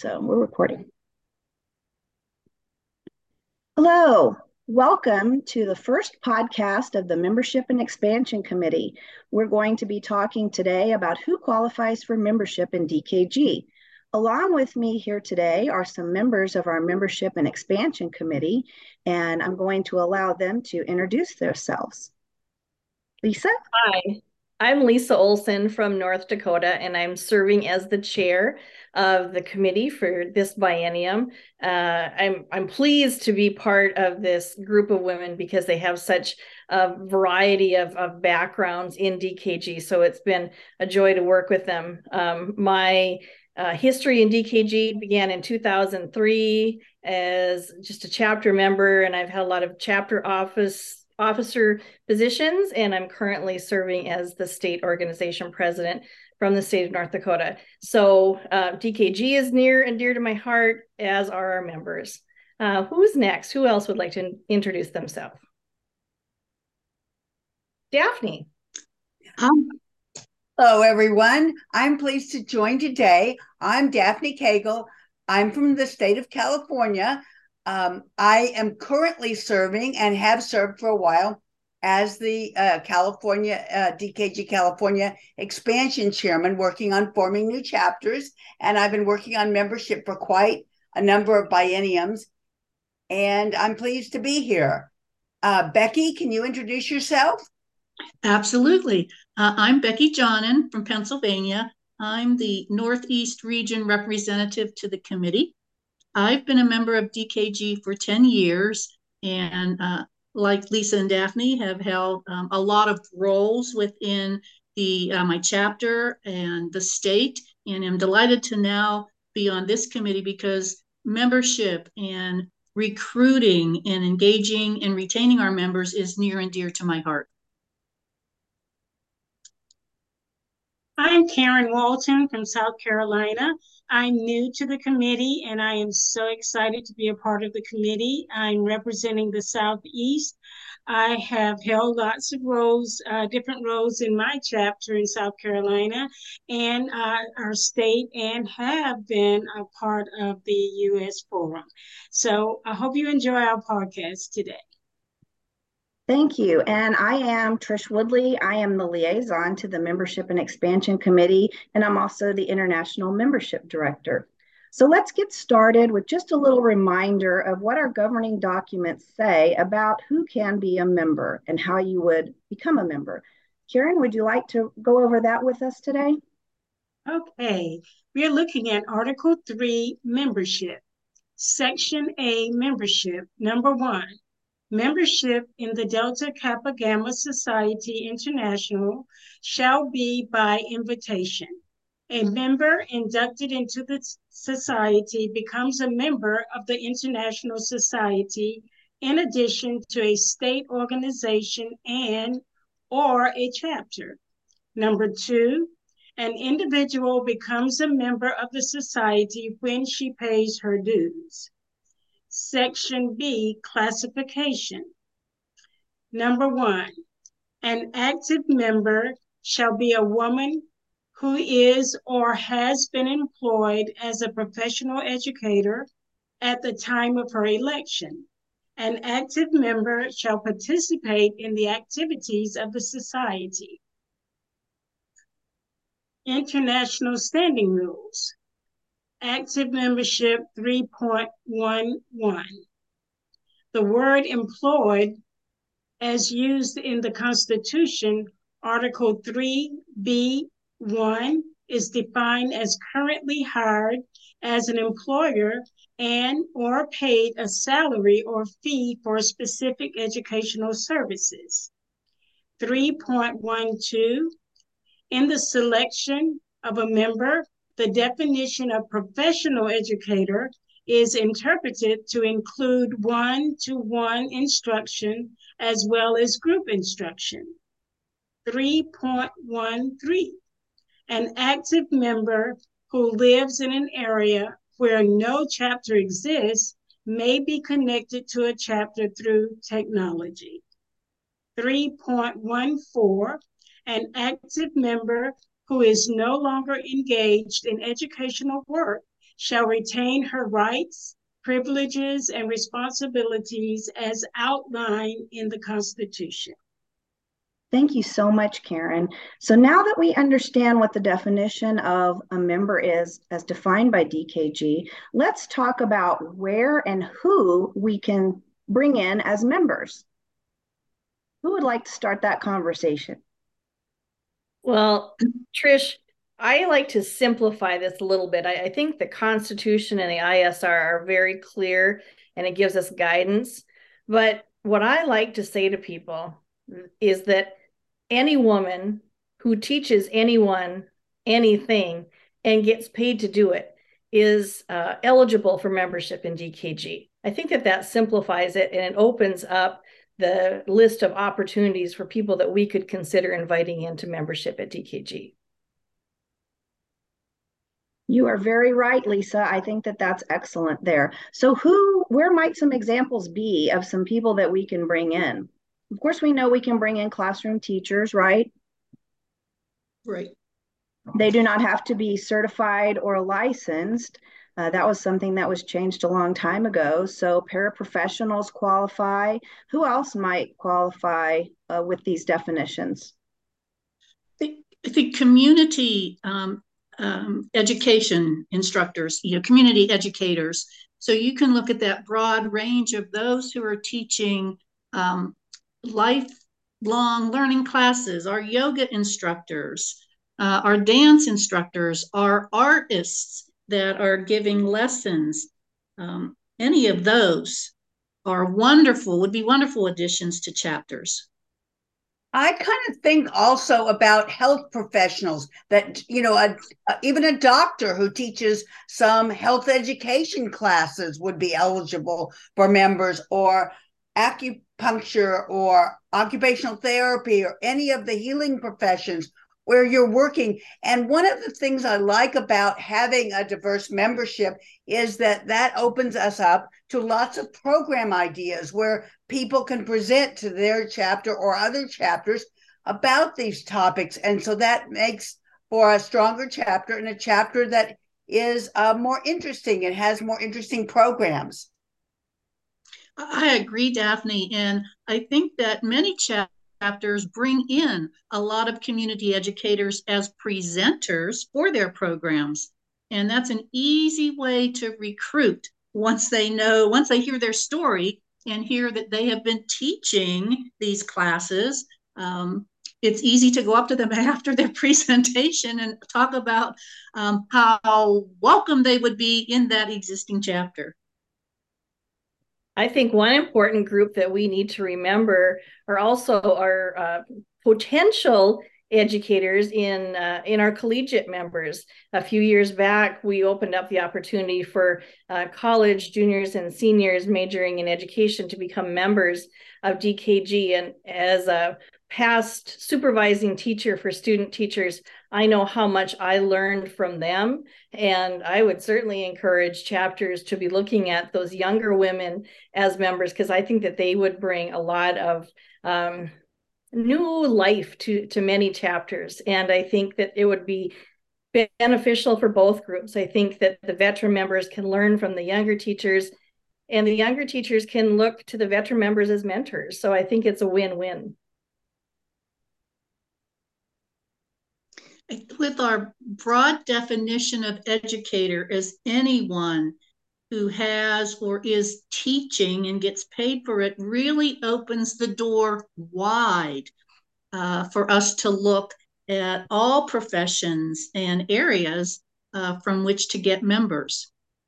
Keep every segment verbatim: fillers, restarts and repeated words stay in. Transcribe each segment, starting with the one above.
So we're recording. Hello, welcome to the first podcast of the Membership and Expansion Committee. We're going to be talking today about who qualifies for membership in D K G. Along with me here today are some members of our Membership and Expansion Committee, and I'm going to allow them to introduce themselves. Lisa? Hi, I'm Lisa Olson from North Dakota, and I'm serving as the chair of the committee for this biennium. Uh, I'm I'm pleased to be part of this group of women because they have such a variety of, of backgrounds in D K G. So it's been a joy to work with them. Um, my uh, history in D K G began in two thousand three as just a chapter member, and I've had a lot of chapter office officer positions, and I'm currently serving as the state organization president from the state of North Dakota. So uh, D K G is near and dear to my heart, as are our members. Uh, who's next? Who else would like to introduce themselves? Daphne. Um, hello, everyone. I'm pleased to join today. I'm Daphne Cagle. I'm from the state of California. Um, I am currently serving and have served for a while as the uh, California uh, D K G California expansion chairman, working on forming new chapters. And I've been working on membership for quite a number of bienniums. And I'm pleased to be here. Uh, Becky, can you introduce yourself? Absolutely. Uh, I'm Becky Johnen from Pennsylvania. I'm the Northeast Region representative to the committee. I've been a member of D K G for ten years, and uh, like Lisa and Daphne, have held um, a lot of roles within the uh, my chapter and the state, and am delighted to now be on this committee because membership and recruiting and engaging and retaining our members is near and dear to my heart. I'm Karen Walton from South Carolina. I'm new to the committee and I am so excited to be a part of the committee. I'm representing the Southeast. I have held lots of roles, uh, different roles in my chapter in South Carolina and uh, our state, and have been a part of the U S Forum. So I hope you enjoy our podcast today. Thank you. And I am Trish Woodley. I am the liaison to the Membership and Expansion Committee, and I'm also the International Membership Director. So let's get started with just a little reminder of what our governing documents say about who can be a member and how you would become a member. Karen, would you like to go over that with us today? Okay, we are looking at Article three, Membership. Section A, Membership. Number one. Membership in the Delta Kappa Gamma Society International shall be by invitation. A member inducted into the society becomes a member of the International Society in addition to a state organization and or a chapter. Number two, an individual becomes a member of the society when she pays her dues. Section B, classification. Number one, an active member shall be a woman who is or has been employed as a professional educator at the time of her election. An active member shall participate in the activities of the society. International standing rules. Active membership three point one one. The word employed, as used in the Constitution, Article three B one, is defined as currently hired as an employer and or paid a salary or fee for specific educational services. three point one two, in the selection of a member, the definition of professional educator is interpreted to include one-to-one instruction as well as group instruction. three point one three, an active member who lives in an area where no chapter exists may be connected to a chapter through technology. three point one four, an active member who is no longer engaged in educational work shall retain her rights, privileges, and responsibilities as outlined in the Constitution. Thank you so much, Karen. So now that we understand what the definition of a member is as defined by D K G, let's talk about where and who we can bring in as members. Who would like to start that conversation? Well, Trish, I like to simplify this a little bit. I, I think the Constitution and the I S R are very clear and it gives us guidance. But what I like to say to people is that any woman who teaches anyone anything and gets paid to do it is uh, eligible for membership in D K G. I think that that simplifies it and it opens up the list of opportunities for people that we could consider inviting into membership at D K G. You are very right, Lisa. I think that that's excellent there. So who, where might some examples be of some people that we can bring in? Of course, we know we can bring in classroom teachers, right? Right. They do not have to be certified or licensed. Uh, that was something that was changed a long time ago. So paraprofessionals qualify. Who else might qualify uh, with these definitions? I think, I think community um, um, education instructors, you know, community educators. So you can look at that broad range of those who are teaching um, lifelong learning classes, our yoga instructors, uh, our dance instructors, our artists that are giving lessons. Um, any of those are wonderful, would be wonderful additions to chapters. I kind of think also about health professionals that, you know, a, a, even a doctor who teaches some health education classes would be eligible for members, or acupuncture or occupational therapy or any of the healing professions where you're working. And one of the things I like about having a diverse membership is that that opens us up to lots of program ideas where people can present to their chapter or other chapters about these topics. And so that makes for a stronger chapter and a chapter that is uh, more interesting and has more interesting programs. I agree, Daphne. And I think that many chapters chapters bring in a lot of community educators as presenters for their programs. And that's an easy way to recruit once they know, once they hear their story and hear that they have been teaching these classes. Um, it's easy to go up to them after their presentation and talk about um, how welcome they would be in that existing chapter. I think one important group that we need to remember are also our uh, potential educators in uh, in our collegiate members. A few years back, we opened up the opportunity for uh, college juniors and seniors majoring in education to become members of D K G. And as a past supervising teacher for student teachers, I know how much I learned from them. And I would certainly encourage chapters to be looking at those younger women as members, because I think that they would bring a lot of um, new life to, to many chapters. And I think that it would be beneficial for both groups. I think that the veteran members can learn from the younger teachers, and the younger teachers can look to the veteran members as mentors. So I think it's a win-win. With our broad definition of educator as anyone who has or is teaching and gets paid for it, really opens the door wide uh, for us to look at all professions and areas uh, from which to get members.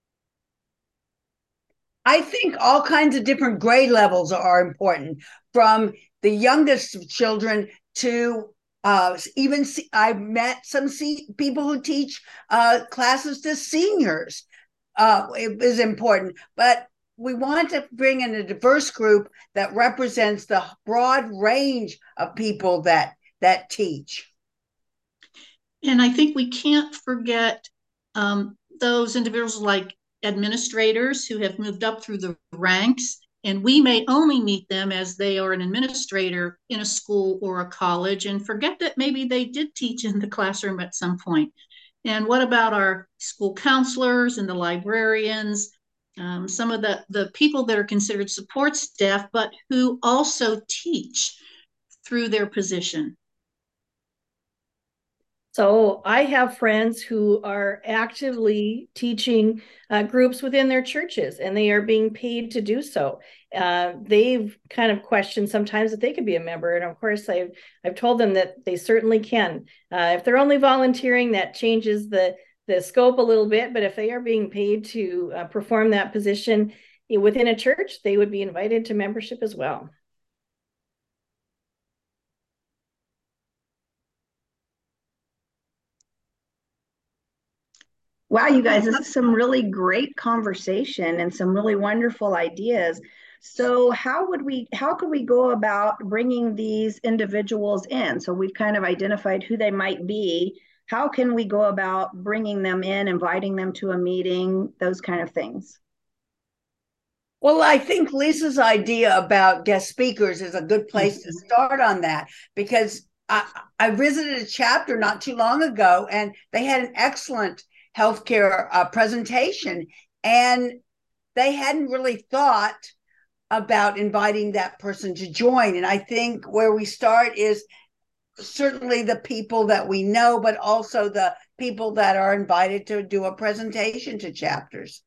I think all kinds of different grade levels are important, from the youngest children to Uh, even see, I've met some see, people who teach uh, classes to seniors. Uh, it is important, but we want to bring in a diverse group that represents the broad range of people that that teach. And I think we can't forget um, those individuals like administrators who have moved up through the ranks. And we may only meet them as they are an administrator in a school or a college, and forget that maybe they did teach in the classroom at some point. And what about our school counselors and the librarians, um, some of the, the people that are considered support staff, but who also teach through their position? So I have friends who are actively teaching uh, groups within their churches, and they are being paid to do so. Uh, they've kind of questioned sometimes that they could be a member, and of course, I've I've told them that they certainly can. Uh, if they're only volunteering, that changes the the scope a little bit. But if they are being paid to uh, perform that position within a church, they would be invited to membership as well. Wow, you guys, this is some really great conversation and some really wonderful ideas. So how would we, how could we go about bringing these individuals in? So we've kind of identified who they might be. How can we go about bringing them in, inviting them to a meeting, those kind of things? Well, I think Lisa's idea about guest speakers is a good place to start on that, because I, I visited a chapter not too long ago, and they had an excellent healthcare uh, presentation, and they hadn't really thought about inviting that person to join. And I think where we start is certainly the people that we know, but also the people that are invited to do a presentation to chapters.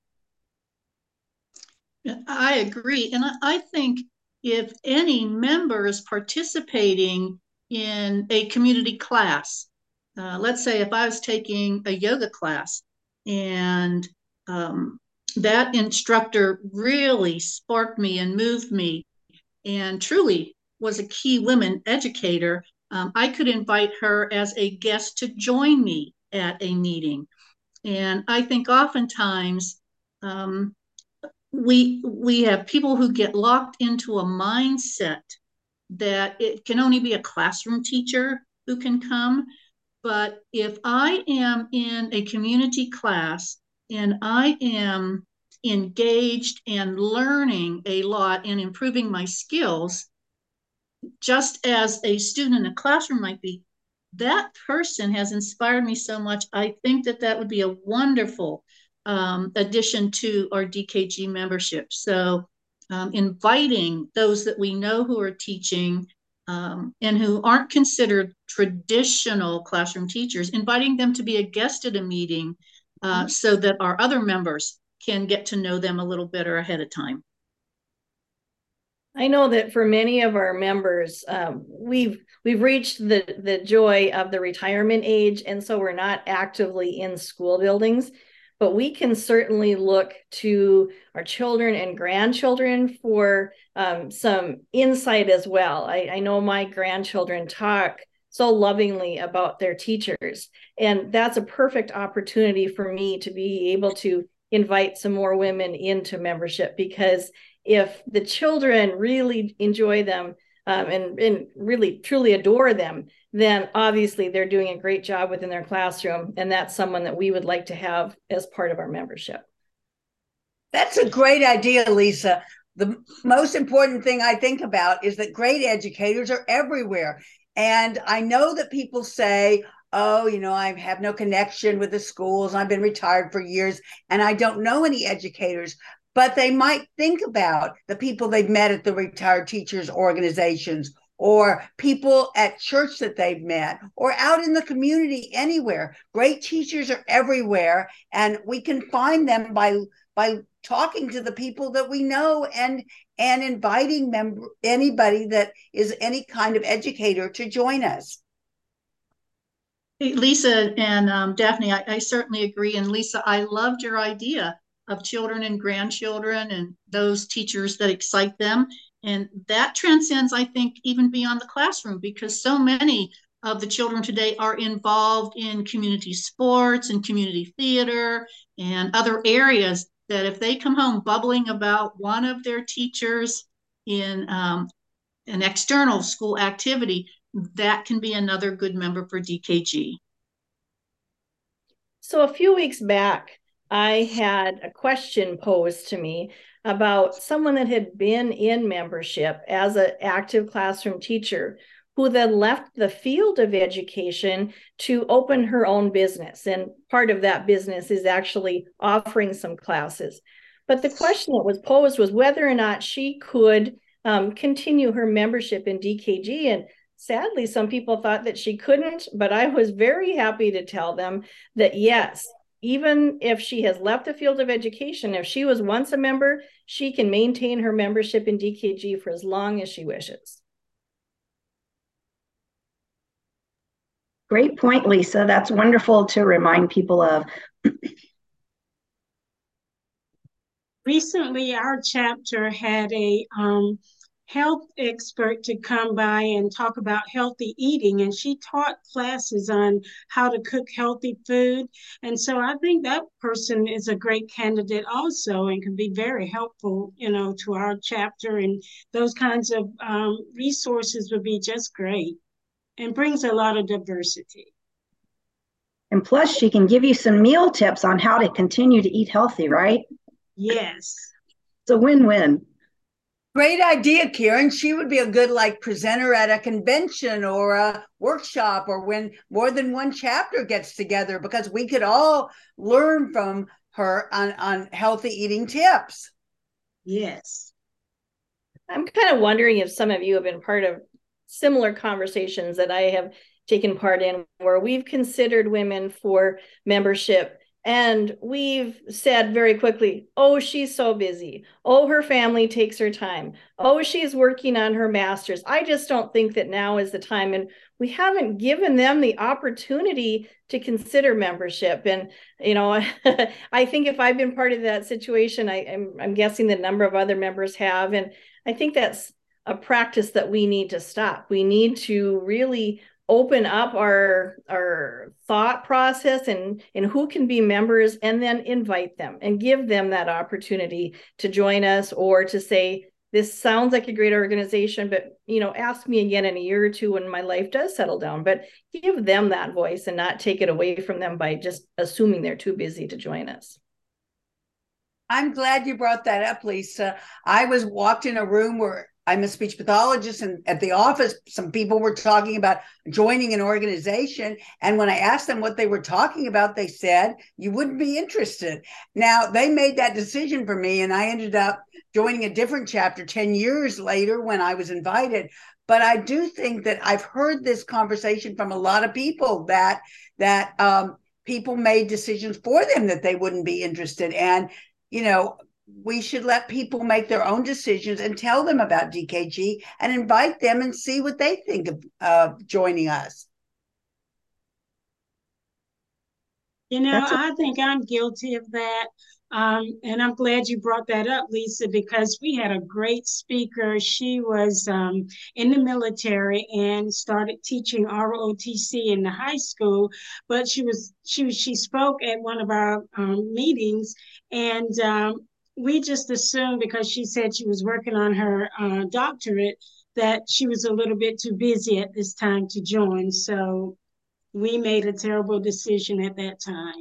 I agree. And I think if any member is participating in a community class, uh, let's say if I was taking a yoga class and um, that instructor really sparked me and moved me and truly was a key women educator, um, I could invite her as a guest to join me at a meeting. And I think oftentimes um, we we have people who get locked into a mindset that it can only be a classroom teacher who can come. But if I am in a community class and I am engaged and learning a lot and improving my skills, just as a student in a classroom might be, that person has inspired me so much. I think that that would be a wonderful um, addition to our D K G membership. So um, inviting those that we know who are teaching um, and who aren't considered traditional classroom teachers, inviting them to be a guest at a meeting uh, mm-hmm. so that our other members can get to know them a little better ahead of time. I know that for many of our members, um, we've we've reached the the joy of the retirement age, and so we're not actively in school buildings, but we can certainly look to our children and grandchildren for um, some insight as well. I, I know my grandchildren talk so lovingly about their teachers, and that's a perfect opportunity for me to be able to invite some more women into membership, because if the children really enjoy them um, and, and really truly adore them, then obviously they're doing a great job within their classroom. And that's someone that we would like to have as part of our membership. That's a great idea, Lisa. The most important thing I think about is that great educators are everywhere. And I know that people say, oh, you know, I have no connection with the schools. I've been retired for years and I don't know any educators. But they might think about the people they've met at the retired teachers organizations, or people at church that they've met, or out in the community anywhere. Great teachers are everywhere, and we can find them by by talking to the people that we know and and inviting them, anybody that is any kind of educator, to join us. Hey, Lisa and um, Daphne, I, I certainly agree. And Lisa, I loved your idea of children and grandchildren and those teachers that excite them. And that transcends, I think, even beyond the classroom, because so many of the children today are involved in community sports and community theater and other areas that if they come home bubbling about one of their teachers in um, an external school activity, that can be another good member for D K G. So a few weeks back, I had a question posed to me about someone that had been in membership as an active classroom teacher who then left the field of education to open her own business. And part of that business is actually offering some classes. But the question that was posed was whether or not she could um, continue her membership in D K G. And sadly, some people thought that she couldn't, but I was very happy to tell them that yes, even if she has left the field of education, if she was once a member, she can maintain her membership in D K G for as long as she wishes. Great point, Lisa. That's wonderful to remind people of. Recently, our chapter had a um, health expert to come by and talk about healthy eating, and she taught classes on how to cook healthy food. And so I think that person is a great candidate also and can be very helpful, you know, to our chapter, and those kinds of um, resources would be just great and brings a lot of diversity. And plus, she can give you some meal tips on how to continue to eat healthy, right? Yes. It's a win-win. Great idea, Karen. She would be a good like presenter at a convention or a workshop, or when more than one chapter gets together, because we could all learn from her on, on healthy eating tips. Yes. I'm kind of wondering if some of you have been part of similar conversations that I have taken part in, where we've considered women for membership and we've said very quickly, oh, she's so busy. Oh, her family takes her time. Oh, she's working on her master's. I just don't think that now is the time. And we haven't given them the opportunity to consider membership. And, you know, I think if I've been part of that situation, I, I'm, I'm guessing the number of other members have. And I think that's a practice that we need to stop. We need to really open up our our thought process and and who can be members, and then invite them and give them that opportunity to join us, or to say, this sounds like a great organization, but you know, ask me again in a year or two when my life does settle down. But give them that voice and not take it away from them by just assuming they're too busy to join us. I'm glad you brought that up, Lisa. I was walked in a room where I'm a speech pathologist, and at the office, some people were talking about joining an organization. And when I asked them what they were talking about, they said, you wouldn't be interested. Now, they made that decision for me, and I ended up joining a different chapter ten years later when I was invited. But I do think that I've heard this conversation from a lot of people that, that um, people made decisions for them that they wouldn't be interested. And, you know, we should let people make their own decisions and tell them about D K G and invite them and see what they think of uh, joining us. You know, I think I'm guilty of that. Um, and I'm glad you brought that up, Lisa, because we had a great speaker. She was um, in the military and started teaching R O T C in the high school. But she was she she spoke at one of our um, meetings, and um, we just assumed, because she said she was working on her uh, doctorate, that she was a little bit too busy at this time to join. So we made a terrible decision at that time.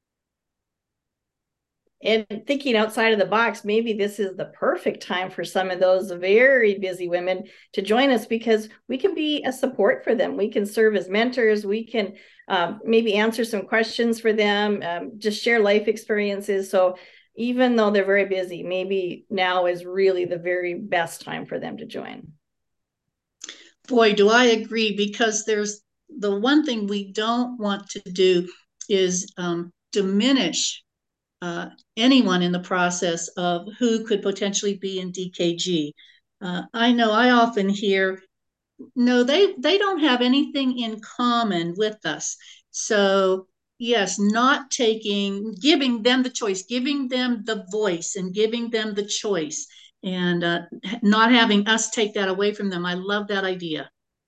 And thinking outside of the box, maybe this is the perfect time for some of those very busy women to join us, because we can be a support for them. We can serve as mentors. We can um, maybe answer some questions for them, um, just share life experiences. So even though they're very busy, maybe now is really the very best time for them to join. Boy, do I agree, because there's the one thing we don't want to do is um, diminish uh, anyone in the process of who could potentially be in D K G. Uh, I know I often hear, no, they, they don't have anything in common with us. So yes, not taking, giving them the choice, giving them the voice and giving them the choice, and uh, not having us take that away from them. I love that idea.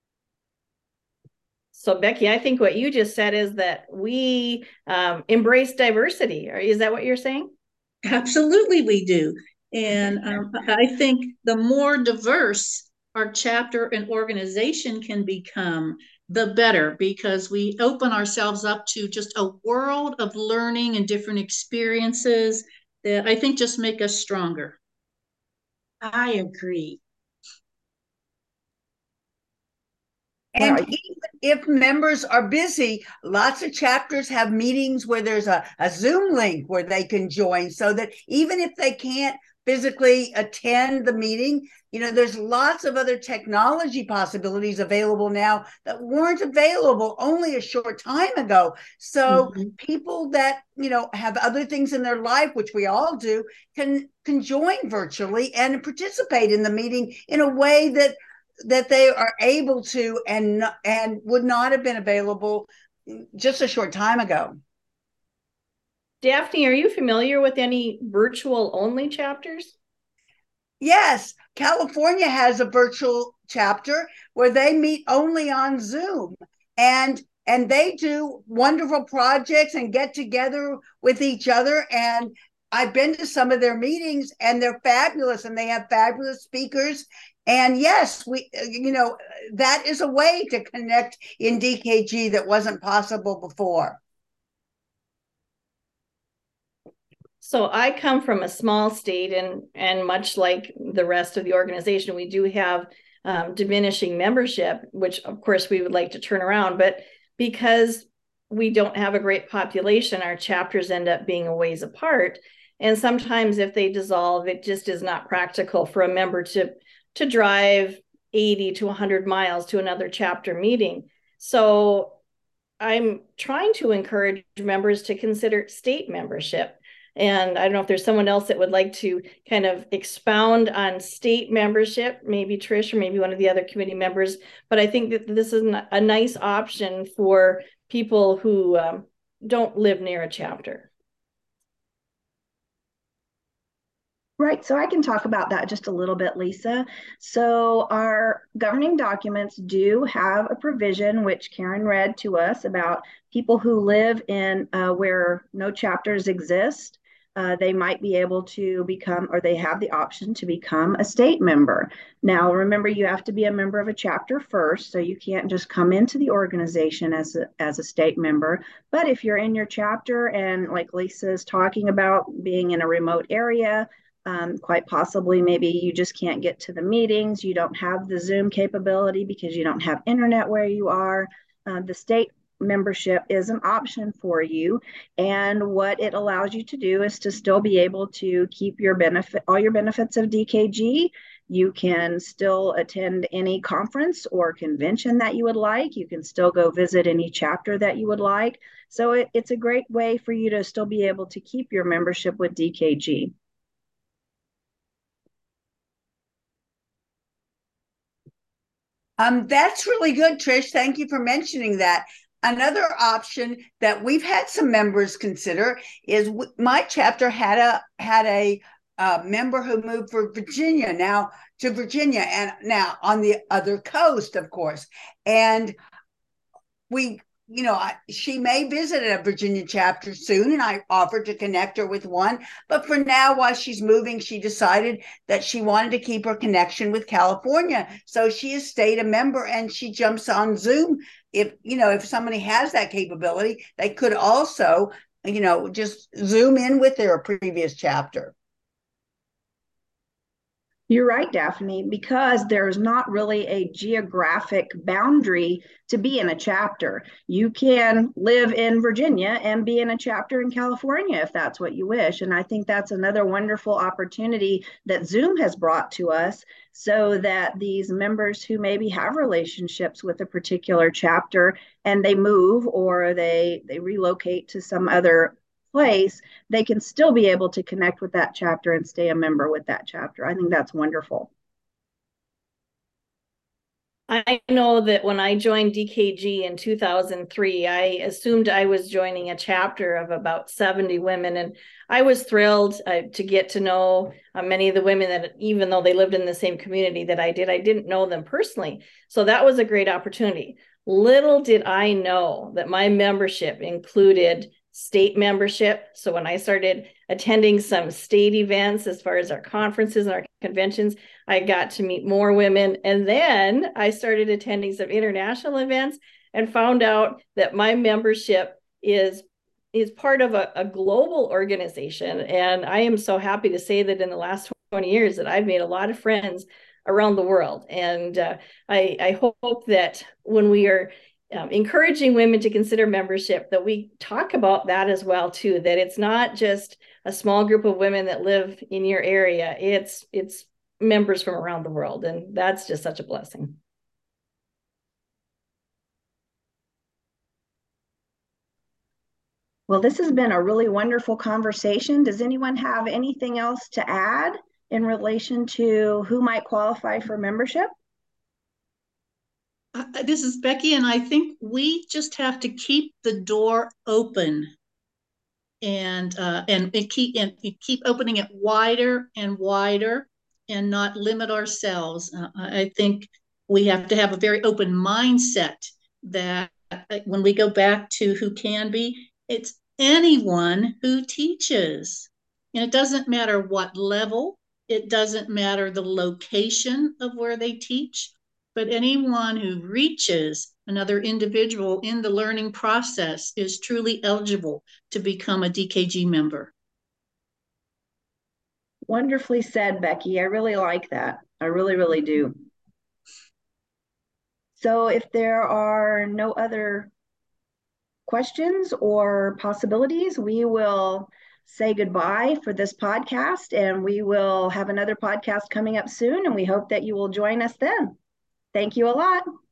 So Becky, I think what you just said is that we um, embrace diversity. Is that what you're saying? Absolutely, we do. And um, I think the more diverse our chapter and organization can become, the better, because we open ourselves up to just a world of learning and different experiences that I think just make us stronger. I agree. And even if members are busy, lots of chapters have meetings where there's a, a Zoom link where they can join, so that even if they can't physically attend the meeting, you know, there's lots of other technology possibilities available now that weren't available only a short time ago. So mm-hmm. people that, you know, have other things in their life, which we all do, can can join virtually and participate in the meeting in a way that that they are able to and and would not have been available just a short time ago. Daphne, are you familiar with any virtual only chapters? Yes, California has a virtual chapter where they meet only on Zoom, and and they do wonderful projects and get together with each other. And I've been to some of their meetings and they're fabulous, and they have fabulous speakers. And yes, we, you know, that is a way to connect in D K G that wasn't possible before. So I come from a small state, and and much like the rest of the organization, we do have um, diminishing membership, which of course we would like to turn around. But because we don't have a great population, our chapters end up being a ways apart. And sometimes if they dissolve, it just is not practical for a member to to drive eighty to one hundred miles to another chapter meeting. So I'm trying to encourage members to consider state membership. And I don't know if there's someone else that would like to kind of expound on state membership, maybe Trish or maybe one of the other committee members. But I think that this is a nice option for people who um, don't live near a chapter. Right, so I can talk about that just a little bit, Lisa. So our governing documents do have a provision, which Karen read to us, about people who live in uh, where no chapters exist. Uh, they might be able to become, or they have the option to become a state member. Now, remember, you have to be a member of a chapter first, so you can't just come into the organization as a, as a state member. But if you're in your chapter, and like Lisa is talking about, being in a remote area, Um, quite possibly, maybe you just can't get to the meetings. You don't have the Zoom capability because you don't have internet where you are. Uh, the state membership is an option for you. And what it allows you to do is to still be able to keep your benefit, all your benefits of D K G. You can still attend any conference or convention that you would like. You can still go visit any chapter that you would like. So it, it's a great way for you to still be able to keep your membership with D K G. Um, that's really good, Trish. Thank you for mentioning that. Another option that we've had some members consider is w- my chapter had a had a uh, member who moved for Virginia now to Virginia, and now on the other coast, of course. And we, you know, I, she may visit a Virginia chapter soon, and I offered to connect her with one. But for now, while she's moving, she decided that she wanted to keep her connection with California. So she has stayed a member, and she jumps on Zoom. If, you know, if somebody has that capability, they could also, you know, just Zoom in with their previous chapter. You're right, Daphne, because there's not really a geographic boundary to be in a chapter. You can live in Virginia and be in a chapter in California if that's what you wish. And I think that's another wonderful opportunity that Zoom has brought to us, so that these members who maybe have relationships with a particular chapter and they move or they, they relocate to some other place, they can still be able to connect with that chapter and stay a member with that chapter. I think that's wonderful. I know that when I joined D K G in two thousand three, I assumed I was joining a chapter of about seventy women, and I was thrilled uh, to get to know uh, many of the women that, even though they lived in the same community that I did, I didn't know them personally. So that was a great opportunity. Little did I know that my membership included state membership. So when I started attending some state events, as far as our conferences and our conventions, I got to meet more women. And then I started attending some international events and found out that my membership is is part of a, a global organization. And I am so happy to say that in the last twenty years that I've made a lot of friends around the world. And uh, I, I hope that when we are um, encouraging women to consider membership, that we talk about that as well too, that it's not just a small group of women that live in your area, it's it's members from around the world, and that's just such a blessing. Well, this has been a really wonderful conversation. Does anyone have anything else to add in relation to who might qualify for membership? Uh, this is Becky, and I think we just have to keep the door open and uh, and, and keep and keep opening it wider and wider, and not limit ourselves. Uh, I think we have to have a very open mindset that when we go back to who can be, it's anyone who teaches. And it doesn't matter what level, it doesn't matter the location of where they teach, but anyone who reaches another individual in the learning process is truly eligible to become a D K G member. Wonderfully said, Becky. I really like that. I really, really do. So if there are no other questions or possibilities, we will say goodbye for this podcast, and we will have another podcast coming up soon, and we hope that you will join us then. Thank you a lot.